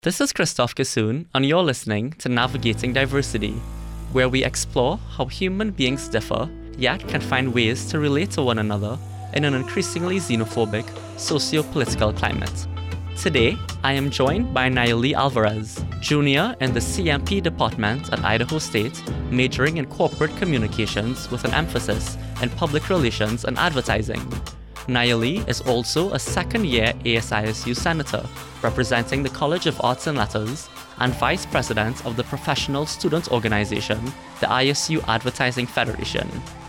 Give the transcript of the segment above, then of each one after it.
This is Christoph Kissoon, and you're listening to Navigating Diversity, where we explore how human beings differ, yet can find ways to relate to one another in an increasingly xenophobic socio-political climate. Today, I am joined by Nayeli Alvarez, junior in the CMP department at Idaho State, majoring in corporate communications with an emphasis in public relations and advertising. Nayeli is also a second-year ASISU senator, representing the College of Arts and Letters, and vice president of the professional student organization, the ISU Advertising Federation.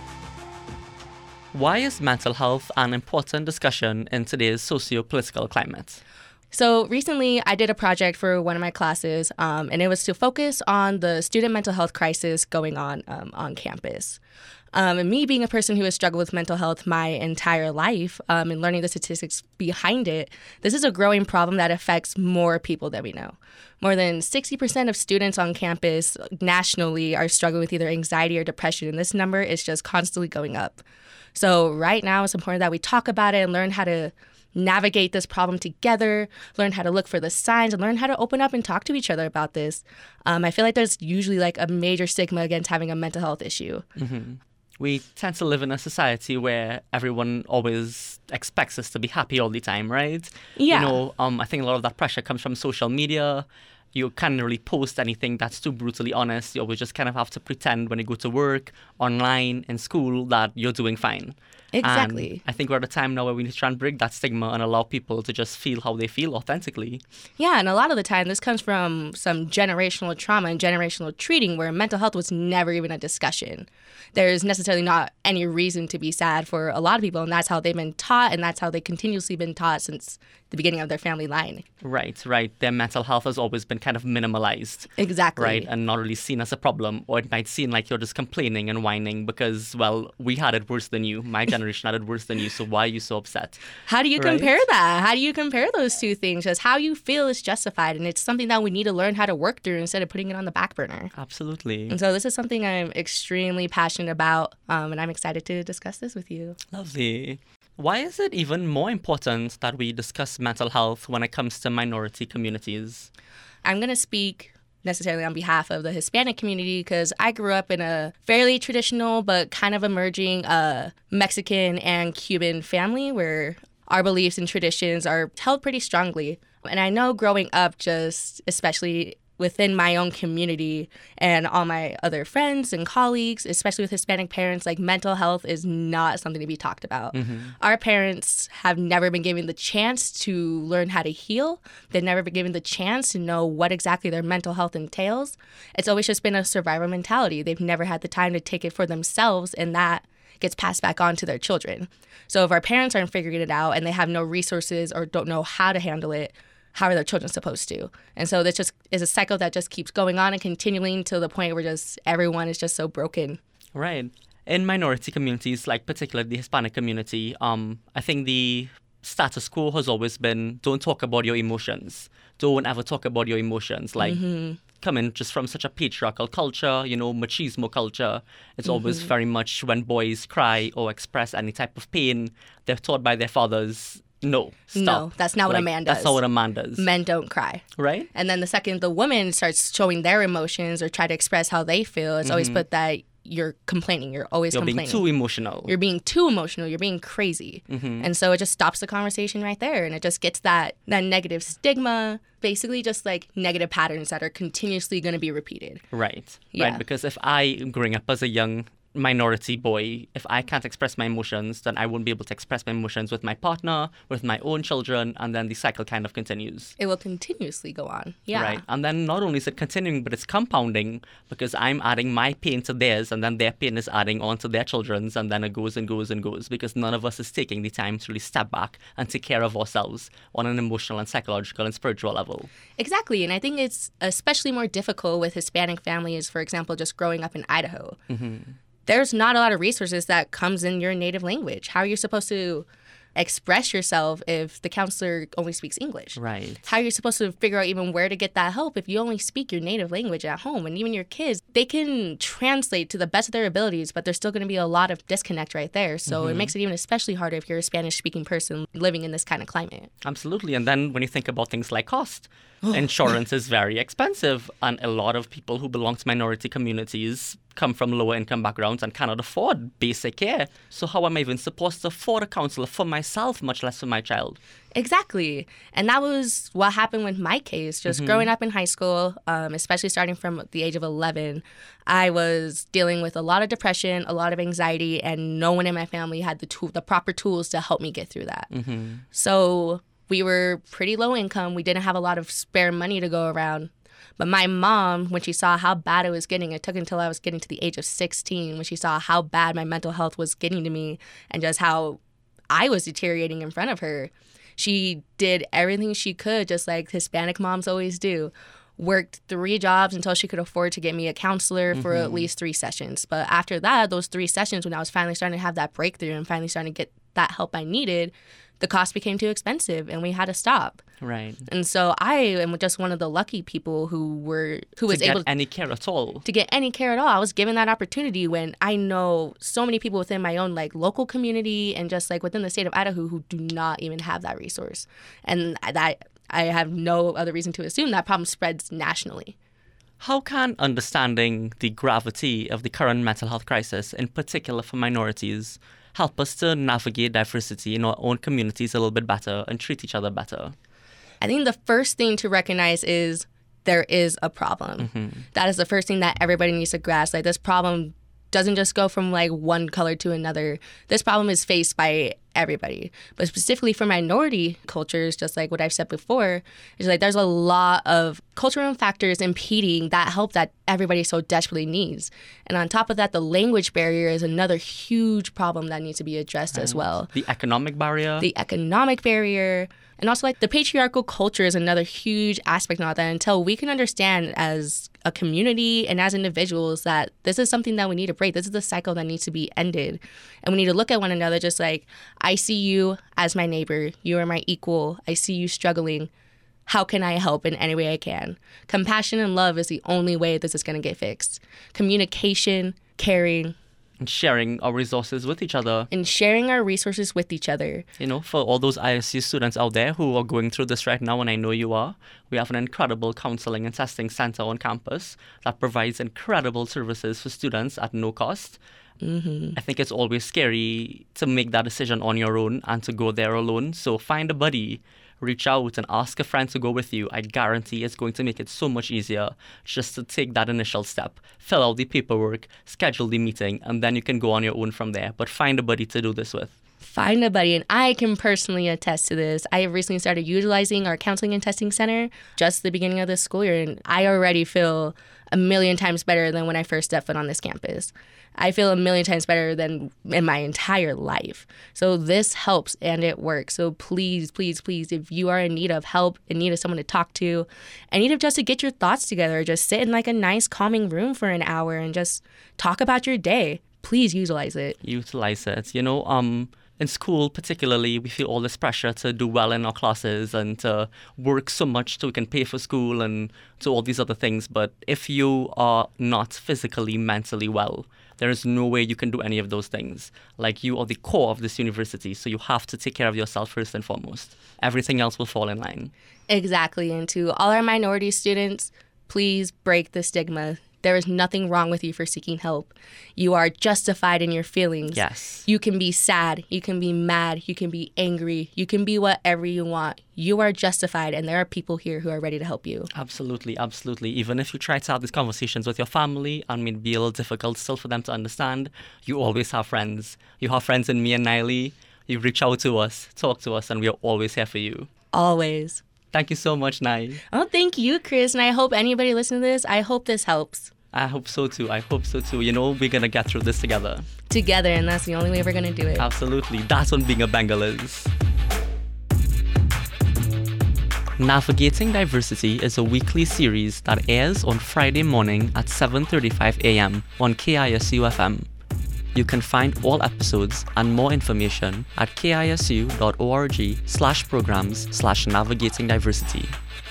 Why is mental health an important discussion in today's socio-political climate? So recently, I did a project for one of my classes, and it was to focus on the student mental health crisis going on campus. And me being a person who has struggled with mental health my entire life and learning the statistics behind it, this is a growing problem that affects more people than we know. More than 60% of students on campus nationally are struggling with either anxiety or depression, and this number is just constantly going up. So right now, it's important that we talk about it and learn how to navigate this problem together, learn how to look for the signs, and learn how to open up and talk to each other about this. I feel like there's usually like a major stigma against having a mental health issue. Mm-hmm. We tend to live in a society where everyone always expects us to be happy all the time, right? Yeah. I think a lot of that pressure comes from social media. You can't really post anything that's too brutally honest. You always just kind of have to pretend when you go to work, online, in school, that you're doing fine. Exactly. And I think we're at a time now where we need to try and break that stigma and allow people to just feel how they feel authentically. Yeah, and a lot of the time this comes from some generational trauma and generational treating where mental health was never even a discussion. There's necessarily not any reason to be sad for a lot of people, and that's how they've been taught, and that's how they've continuously been taught since the beginning of their family line. Right. Their mental health has always been kind of minimalized. Exactly. Right, and not really seen as a problem, or it might seem like you're just complaining and whining because, well, we had it worse than you. My generation had it worse than you, so why are you so upset? How do you compare that? How do you compare those two things? Just how you feel is justified, and it's something that we need to learn how to work through instead of putting it on the back burner. Absolutely. And so this is something I'm extremely passionate about, and I'm excited to discuss this with you. Lovely. Why is it even more important that we discuss mental health when it comes to minority communities? I'm going to speak necessarily on behalf of the Hispanic community because I grew up in a fairly traditional but kind of emerging Mexican and Cuban family where our beliefs and traditions are held pretty strongly. And I know growing up, just especially within my own community and all my other friends and colleagues, especially with Hispanic parents, like mental health is not something to be talked about. Mm-hmm. Our parents have never been given the chance to learn how to heal. They've never been given the chance to know what exactly their mental health entails. It's always just been a survival mentality. They've never had the time to take it for themselves, and that gets passed back on to their children. So if our parents aren't figuring it out and they have no resources or don't know how to handle it, how are their children supposed to? And so this just is a cycle that just keeps going on and continuing to the point where just everyone is just so broken. Right. In minority communities, like particularly the Hispanic community, I think the status quo has always been don't talk about your emotions. Don't ever talk about your emotions. Like coming just from such a patriarchal culture, machismo culture, it's always very much when boys cry or express any type of pain, they're taught by their fathers, no, stop. No, that's not what a man does. That's not what a man does. Men don't cry. Right. And then the second the woman starts showing their emotions or try to express how they feel, it's always put that you're complaining. You're always complaining. You're being too emotional. You're being too emotional. You're being crazy. And so it just stops the conversation right there. And it just gets that negative stigma, basically just like negative patterns that are continuously going to be repeated. Right. Yeah. Right. Because if I am growing up as a young minority boy, if I can't express my emotions, then I won't be able to express my emotions with my partner, with my own children, and then the cycle kind of continues. It will continuously go on. Yeah. Right. And then not only is it continuing, but it's compounding because I'm adding my pain to theirs, and then their pain is adding on to their children's, and then it goes and goes and goes because none of us is taking the time to really step back and take care of ourselves on an emotional and psychological and spiritual level. Exactly. And I think it's especially more difficult with Hispanic families, for example, just growing up in Idaho. There's not a lot of resources that comes in your native language. How are you supposed to express yourself if the counselor only speaks English? Right. How are you supposed to figure out even where to get that help if you only speak your native language at home? And even your kids, they can translate to the best of their abilities, but there's still going to be a lot of disconnect right there. So it makes it even especially harder if you're a Spanish-speaking person living in this kind of climate. Absolutely. And then when you think about things like cost, insurance is very expensive, and a lot of people who belong to minority communities come from lower income backgrounds and cannot afford basic care. So how am I even supposed to afford a counselor for myself, much less for my child? Exactly. And that was what happened with my case. Just growing up in high school, especially starting from the age of 11, I was dealing with a lot of depression, a lot of anxiety, and no one in my family had the proper tools to help me get through that. So we were pretty low income. We didn't have a lot of spare money to go around. But my mom, when she saw how bad it was getting, it took until I was getting to the age of 16, when she saw how bad my mental health was getting to me and just how I was deteriorating in front of her. She did everything she could, just like Hispanic moms always do. Worked 3 jobs until she could afford to get me a counselor for at least 3 sessions. But after that, those 3 sessions, when I was finally starting to have that breakthrough and finally starting to get that help I needed, the cost became too expensive and we had to stop. Right. And so I am just one of the lucky people who was able to get any care at all. To get any care at all. I was given that opportunity when I know so many people within my own like local community and just like within the state of Idaho who do not even have that resource. And that I have no other reason to assume that problem spreads nationally. How can understanding the gravity of the current mental health crisis, in particular for minorities, help us to navigate diversity in our own communities a little bit better and treat each other better? I think the first thing to recognize is there is a problem. That is the first thing that everybody needs to grasp. Like, this problem doesn't just go from like one color to another. This problem is faced by everybody, but specifically for minority cultures, just like what I've said before, is like there's a lot of cultural factors impeding that help that everybody so desperately needs. And on top of that, the language barrier is another huge problem that needs to be addressed as well. The economic barrier. And also, like, the patriarchal culture is another huge aspect of that. Until we can understand as a community and as individuals that this is something that we need to break. This is the cycle that needs to be ended. And we need to look at one another just like, I see you as my neighbor. You are my equal. I see you struggling. How can I help in any way I can? Compassion and love is the only way this is going to get fixed. Communication, caring, and sharing our resources with each other. You know, for all those ISU students out there who are going through this right now, and I know you are, we have an incredible counseling and testing center on campus that provides incredible services for students at no cost. I think it's always scary to make that decision on your own and to go there alone. So find a buddy, reach out and ask a friend to go with you. I guarantee it's going to make it so much easier just to take that initial step, fill out the paperwork, schedule the meeting, and then you can go on your own from there. But find a buddy to do this with. Find a buddy, and I can personally attest to this. I have recently started utilizing our counseling and testing center just at the beginning of this school year, and I already feel a million times better than when I first stepped foot on this campus. I feel a million times better than in my entire life. So this helps and it works. So please, please, please, if you are in need of help, in need of someone to talk to, in need of just to get your thoughts together, just sit in like a nice calming room for an hour and just talk about your day, please utilize it. Utilize it. You know, in school particularly, we feel all this pressure to do well in our classes and to work so much so we can pay for school and to all these other things. But if you are not physically, mentally well, there is no way you can do any of those things. Like, you are the core of this university, so you have to take care of yourself first and foremost. Everything else will fall in line. Exactly. And to all our minority students, please break the stigma. There is nothing wrong with you for seeking help. You are justified in your feelings. Yes. You can be sad. You can be mad. You can be angry. You can be whatever you want. You are justified, and there are people here who are ready to help you. Absolutely, absolutely. Even if you try to have these conversations with your family and it may be a little difficult still for them to understand, you always have friends. You have friends in me and Niley. You reach out to us, talk to us, and we are always here for you. Always. Thank you so much, Nai. Oh, thank you, Chris. And I hope anybody listening to this, I hope this helps. I hope so too. You know, we're going to get through this together. Together, and that's the only way we're going to do it. Absolutely. That's what being a Bengal is. Navigating Diversity is a weekly series that airs on Friday morning at 7:35 a.m. on KISU FM. You can find all episodes and more information at kisu.org/programs/navigating diversity.